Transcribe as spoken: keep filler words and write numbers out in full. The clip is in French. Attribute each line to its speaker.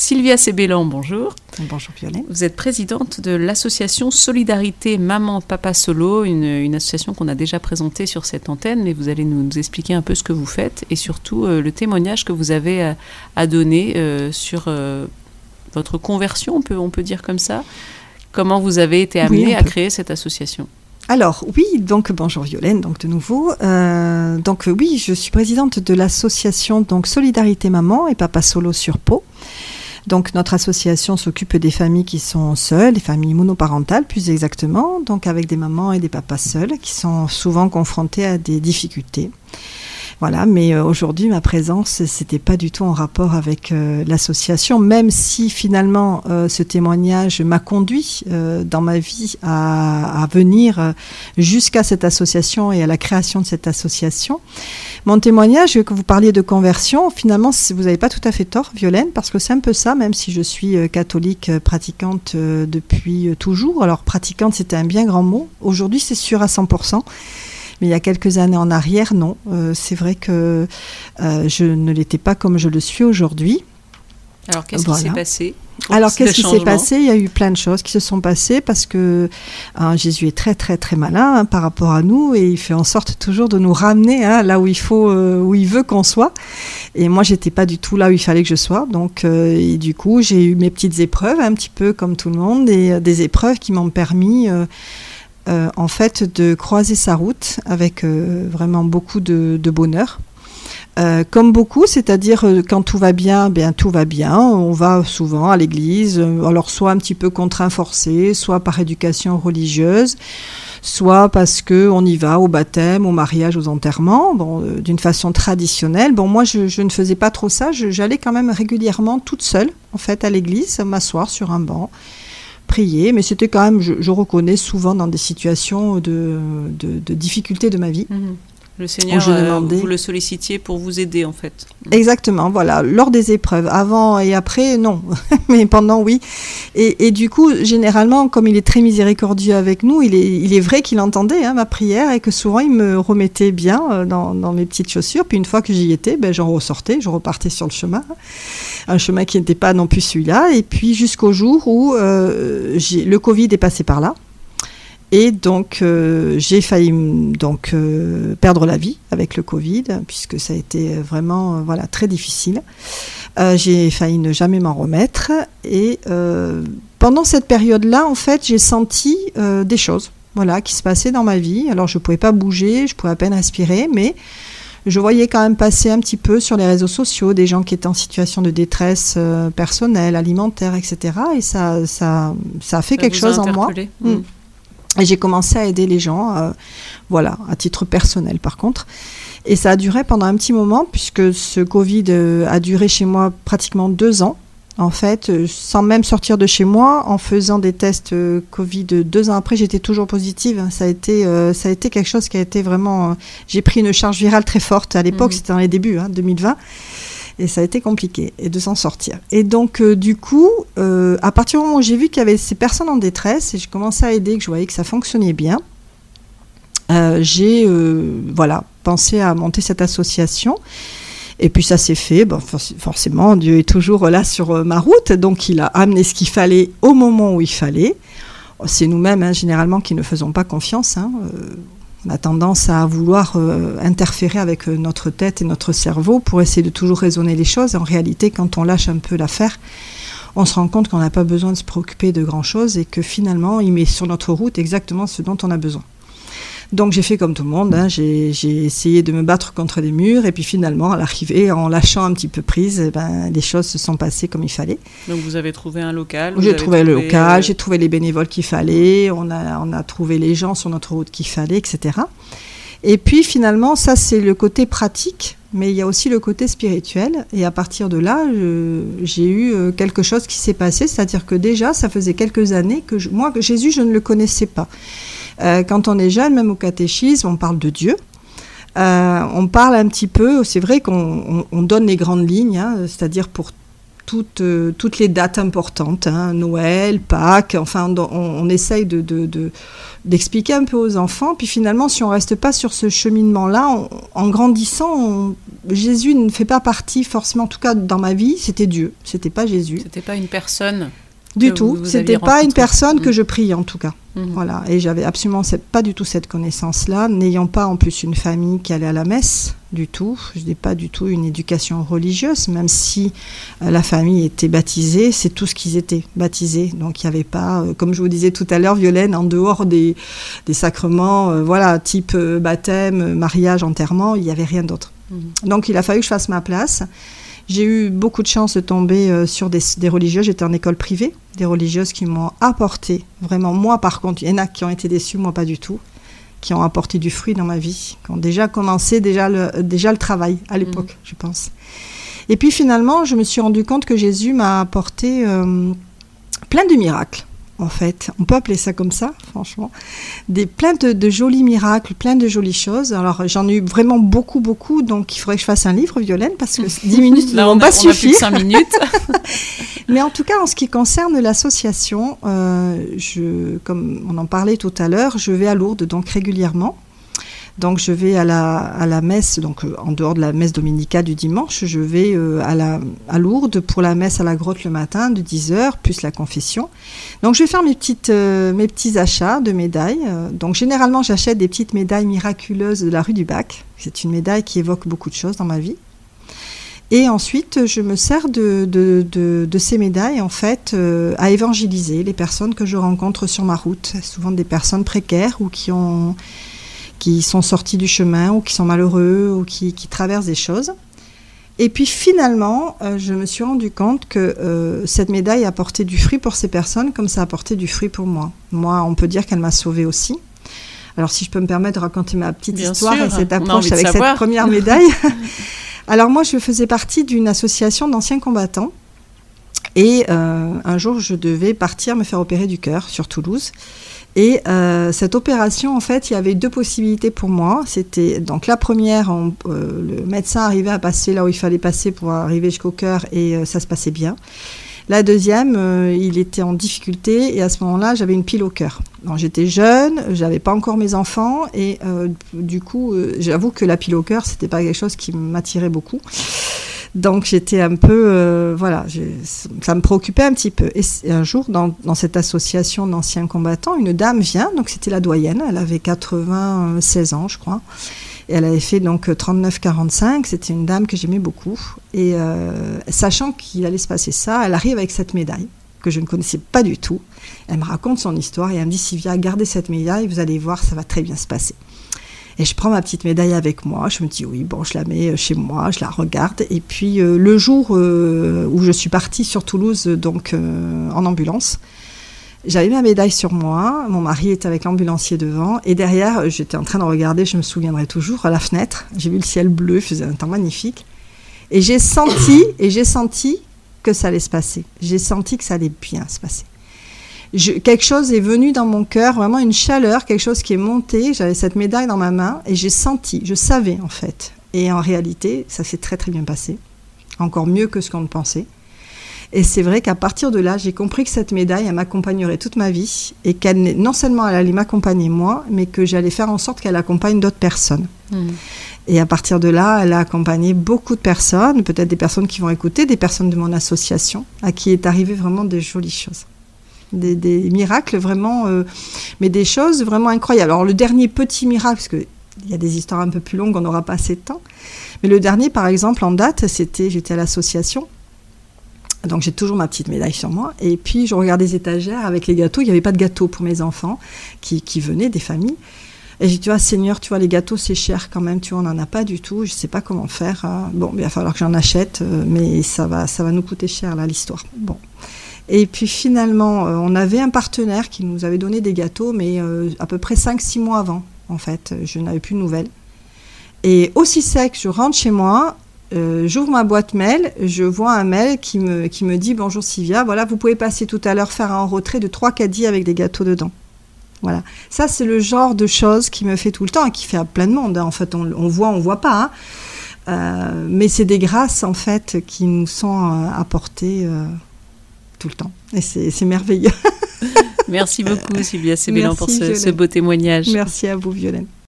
Speaker 1: Sylvia Sébélan, bonjour.
Speaker 2: Bonjour Violaine.
Speaker 1: Vous êtes présidente de l'association Solidarité Maman Papa Solo, une, une association qu'on a déjà présentée sur cette antenne, mais vous allez nous, nous expliquer un peu ce que vous faites et surtout euh, le témoignage que vous avez à, à donner euh, sur euh, votre conversion, on peut, on peut dire comme ça. Comment vous avez été amenée oui, à peut. créer cette association ?
Speaker 2: Alors oui, donc bonjour Violaine, donc de nouveau. Euh, donc oui, je suis présidente de l'association donc Solidarité Maman et Papa Solo sur Pau. Donc notre association s'occupe des familles qui sont seules, des familles monoparentales plus exactement, donc avec des mamans et des papas seuls qui sont souvent confrontés à des difficultés. Voilà, mais euh, aujourd'hui, ma présence, c'était pas du tout en rapport avec euh, l'association, même si finalement euh, ce témoignage m'a conduit euh, dans ma vie à, à venir euh, jusqu'à cette association et à la création de cette association. Mon témoignage, que vous parliez de conversion, finalement, vous n'avez pas tout à fait tort, Violaine, parce que c'est un peu ça, même si je suis euh, catholique euh, pratiquante euh, depuis euh, toujours. Alors, pratiquante, c'était un bien grand mot. Aujourd'hui, c'est sûr à cent pour cent. Mais il y a quelques années en arrière, non. Euh, c'est vrai que euh, je ne l'étais pas comme je le suis aujourd'hui.
Speaker 1: Alors, qu'est-ce voilà. qui s'est passé ?
Speaker 2: Alors, qu'est-ce qui s'est passé ? Il y a eu plein de choses qui se sont passées parce que hein, Jésus est très, très, très malin hein, par rapport à nous et il fait en sorte toujours de nous ramener hein, là où il faut, euh, où il veut qu'on soit. Et moi, j'étais pas du tout là où il fallait que je sois. Donc, euh, et du coup, j'ai eu mes petites épreuves, un petit peu comme tout le monde, et euh, des épreuves qui m'ont permis... Euh, Euh, en fait, de croiser sa route avec euh, vraiment beaucoup de, de bonheur. Euh, comme beaucoup, c'est-à-dire euh, quand tout va bien, bien tout va bien. On va souvent à l'église, euh, alors soit un petit peu contraint forcé, soit par éducation religieuse, soit parce que on y va au baptême, au mariage, aux enterrements, bon, euh, d'une façon traditionnelle. Bon, moi, je, je ne faisais pas trop ça. Je, j'allais quand même régulièrement toute seule, en fait, à l'église, m'asseoir sur un banc. Prier, mais c'était quand même, je, je reconnais souvent dans des situations de, de, de difficulté de ma vie.
Speaker 1: Mmh. Le Seigneur, euh, vous le sollicitiez pour vous aider en fait.
Speaker 2: Exactement, voilà, lors des épreuves, avant et après, non, mais pendant, oui. Et, et du coup, généralement, comme il est très miséricordieux avec nous, il est, il est vrai qu'il entendait hein, ma prière et que souvent il me remettait bien dans, dans mes petites chaussures. Puis une fois que j'y étais, ben, j'en ressortais, je repartais sur le chemin. Un chemin qui n'était pas non plus celui-là. Et puis jusqu'au jour où euh, j'ai, le Covid est passé par là. Et donc, euh, j'ai failli donc, euh, perdre la vie avec le Covid, puisque ça a été vraiment euh, voilà, très difficile. Euh, j'ai failli ne jamais m'en remettre. Et euh, pendant cette période-là, en fait, j'ai senti euh, des choses voilà, qui se passaient dans ma vie. Alors, je ne pouvais pas bouger, je pouvais à peine respirer, mais je voyais quand même passer un petit peu sur les réseaux sociaux des gens qui étaient en situation de détresse euh, personnelle, alimentaire, et cetera. Et ça, ça, ça a fait ça quelque chose en moi. Mmh. Mmh. Et j'ai commencé à aider les gens, euh, voilà, à titre personnel par contre. Et ça a duré pendant un petit moment, puisque ce Covid euh, a duré chez moi pratiquement deux ans. En fait, euh, sans même sortir de chez moi, en faisant des tests euh, Covid deux ans après, j'étais toujours positive. Ça a été, euh, ça a été quelque chose qui a été vraiment... Euh, j'ai pris une charge virale très forte. À l'époque, mmh. c'était dans les débuts, hein, deux mille vingt. Et ça a été compliqué et de s'en sortir. Et donc, euh, du coup, euh, à partir du moment où j'ai vu qu'il y avait ces personnes en détresse et j'ai commencé à aider, que je voyais que ça fonctionnait bien, euh, j'ai euh, voilà, pensé à monter cette association. Et puis ça s'est fait. Bon, forcément, Dieu est toujours là sur ma route. Donc, il a amené ce qu'il fallait au moment où il fallait. C'est nous-mêmes, hein, généralement, qui ne faisons pas confiance. Hein, euh, On a tendance à vouloir euh, interférer avec euh, notre tête et notre cerveau pour essayer de toujours raisonner les choses. En réalité, quand on lâche un peu l'affaire, on se rend compte qu'on n'a pas besoin de se préoccuper de grand-chose et que finalement, il met sur notre route exactement ce dont on a besoin. Donc j'ai fait comme tout le monde, hein. j'ai, j'ai essayé de me battre contre des murs et puis finalement, à l'arrivée, en lâchant un petit peu prise, eh ben, les choses se sont passées comme il fallait.
Speaker 1: Donc vous avez trouvé un local ?
Speaker 2: J'ai trouvé, trouvé le local, euh... j'ai trouvé les bénévoles qu'il fallait, on a, on a trouvé les gens sur notre route qu'il fallait, et cetera. Et puis finalement, ça c'est le côté pratique, mais il y a aussi le côté spirituel. Et à partir de là, je, j'ai eu quelque chose qui s'est passé, c'est-à-dire que déjà, ça faisait quelques années que je, moi, Jésus, je ne le connaissais pas. Euh, quand on est jeune, même au catéchisme, on parle de Dieu. Euh, on parle un petit peu, c'est vrai qu'on on, on donne les grandes lignes, hein, c'est-à-dire pour toutes, euh, toutes les dates importantes, hein, Noël, Pâques, enfin on, on essaye de, de, de, d'expliquer un peu aux enfants, puis finalement si on ne reste pas sur ce cheminement-là, on, en grandissant, on, Jésus ne fait pas partie forcément, en tout cas dans ma vie, c'était Dieu, c'était pas Jésus.
Speaker 1: C'était pas une personne
Speaker 2: du tout, vous, vous c'était pas rencontré. Une personne mmh. que je prie en tout cas. Mmh. Voilà, et j'avais absolument cette, pas du tout cette connaissance-là, n'ayant pas en plus une famille qui allait à la messe du tout. Je n'ai pas du tout une éducation religieuse, même si euh, la famille était baptisée, c'est tout ce qu'ils étaient, baptisés. Donc il n'y avait pas, euh, comme je vous disais tout à l'heure, Violaine, en dehors des, des sacrements, euh, voilà, type euh, baptême, mariage, enterrement, il n'y avait rien d'autre. Mmh. Donc il a fallu que je fasse ma place. J'ai eu beaucoup de chance de tomber euh, sur des, des religieuses. J'étais en école privée, des religieuses qui m'ont apporté, vraiment, moi par contre, il y en a qui ont été déçues, moi pas du tout, qui ont apporté du fruit dans ma vie, qui ont déjà commencé déjà le, déjà le travail à l'époque, mmh. je pense. Et puis finalement, je me suis rendu compte que Jésus m'a apporté euh, plein de miracles. En fait, on peut appeler ça comme ça, franchement, des plein de, de jolis miracles, plein de jolies choses. Alors j'en ai eu vraiment beaucoup, beaucoup, donc il faudrait que je fasse un livre, Violaine, parce que dix minutes ne vont pas suffire. On a plus de
Speaker 1: cinq minutes.
Speaker 2: Mais en tout cas, en ce qui concerne l'association, euh, je, comme on en parlait tout à l'heure, je vais à Lourdes donc régulièrement. Donc je vais à la, à la messe, donc euh, en dehors de la messe dominicale du dimanche, je vais euh, à, la, à Lourdes pour la messe à la grotte le matin de dix heures, plus la confession. Donc je vais faire mes, petites, euh, mes petits achats de médailles. Donc généralement j'achète des petites médailles miraculeuses de la rue du Bac. C'est une médaille qui évoque beaucoup de choses dans ma vie. Et ensuite je me sers de, de, de, de ces médailles en fait euh, à évangéliser les personnes que je rencontre sur ma route. Souvent des personnes précaires ou qui ont... qui sont sortis du chemin ou qui sont malheureux ou qui, qui traversent des choses. Et puis finalement, euh, je me suis rendu compte que euh, cette médaille a apporté du fruit pour ces personnes comme ça a apporté du fruit pour moi. Moi, on peut dire qu'elle m'a sauvée aussi. Alors si je peux me permettre de raconter ma petite Bien histoire sûr, et cette approche avec cette première médaille. Alors moi, je faisais partie d'une association d'anciens combattants. Et euh, un jour, je devais partir me faire opérer du cœur sur Toulouse. Et euh, cette opération, en fait, il y avait deux possibilités pour moi. C'était donc la première, on, euh, le médecin arrivait à passer là où il fallait passer pour arriver jusqu'au cœur et euh, ça se passait bien. La deuxième, euh, il était en difficulté et à ce moment-là, j'avais une pile au cœur. Donc, j'étais jeune, j'avais pas encore mes enfants et euh, du coup, euh, j'avoue que la pile au cœur, c'était pas quelque chose qui m'attirait beaucoup. Donc j'étais un peu, euh, voilà, ça me préoccupait un petit peu. Et, et un jour, dans, dans cette association d'anciens combattants, une dame vient, donc c'était la doyenne, elle avait quatre-vingt-seize ans, je crois, et elle avait fait donc trente-neuf quarante-cinq, c'était une dame que j'aimais beaucoup. Et euh, sachant qu'il allait se passer ça, elle arrive avec cette médaille, que je ne connaissais pas du tout. Elle me raconte son histoire et elle me dit, Sylvia, gardez cette médaille, vous allez voir, ça va très bien se passer. Et je prends ma petite médaille avec moi, je me dis oui, bon, je la mets chez moi, je la regarde. Et puis euh, le jour euh, où je suis partie sur Toulouse, donc euh, en ambulance, j'avais ma médaille sur moi, mon mari était avec l'ambulancier devant, et derrière, j'étais en train de regarder, je me souviendrai toujours, à la fenêtre, j'ai vu le ciel bleu, il faisait un temps magnifique, et j'ai senti, et j'ai senti que ça allait se passer, j'ai senti que ça allait bien se passer. Je, quelque chose est venu dans mon cœur, vraiment une chaleur, quelque chose qui est monté. J'avais cette médaille dans ma main et j'ai senti, je savais en fait. Et en réalité, ça s'est très très bien passé, encore mieux que ce qu'on pensait. Et c'est vrai qu'à partir de là, j'ai compris que cette médaille, elle m'accompagnerait toute ma vie et qu'elle, non seulement elle allait m'accompagner moi, mais que j'allais faire en sorte qu'elle accompagne d'autres personnes. Mmh. Et à partir de là, elle a accompagné beaucoup de personnes, peut-être des personnes qui vont écouter, des personnes de mon association, à qui est arrivé vraiment des jolies choses. Des, des miracles vraiment, euh, mais des choses vraiment incroyables. Alors le dernier petit miracle, parce qu'il y a des histoires un peu plus longues, on n'aura pas assez de temps, mais le dernier par exemple en date, c'était, j'étais à l'association, donc j'ai toujours ma petite médaille sur moi, et puis je regardais les étagères avec les gâteaux, il n'y avait pas de gâteaux pour mes enfants qui, qui venaient des familles, et j'ai dit, tu vois Seigneur, tu vois les gâteaux c'est cher quand même, tu vois on n'en a pas du tout, je ne sais pas comment faire, hein. Bon il va falloir que j'en achète, mais ça va, ça va nous coûter cher là l'histoire, bon. Et puis finalement, euh, on avait un partenaire qui nous avait donné des gâteaux, mais euh, à peu près cinq six mois avant, en fait. Je n'avais plus de nouvelles. Et aussi sec, je rentre chez moi, euh, j'ouvre ma boîte mail, je vois un mail qui me, qui me dit « Bonjour Sylvia, voilà, vous pouvez passer tout à l'heure faire un retrait de trois caddies avec des gâteaux dedans. » Voilà. Ça, c'est le genre de choses qui me fait tout le temps et qui fait à plein de monde. Hein. En fait, on, on voit, on voit pas, hein. Euh, mais c'est des grâces, en fait, qui nous sont euh, apportées euh, tout le temps. Et c'est, c'est merveilleux.
Speaker 1: Merci beaucoup, Sylvia Sebélan, pour ce,
Speaker 2: Violaine.
Speaker 1: ce beau témoignage.
Speaker 2: Merci à vous, Violaine.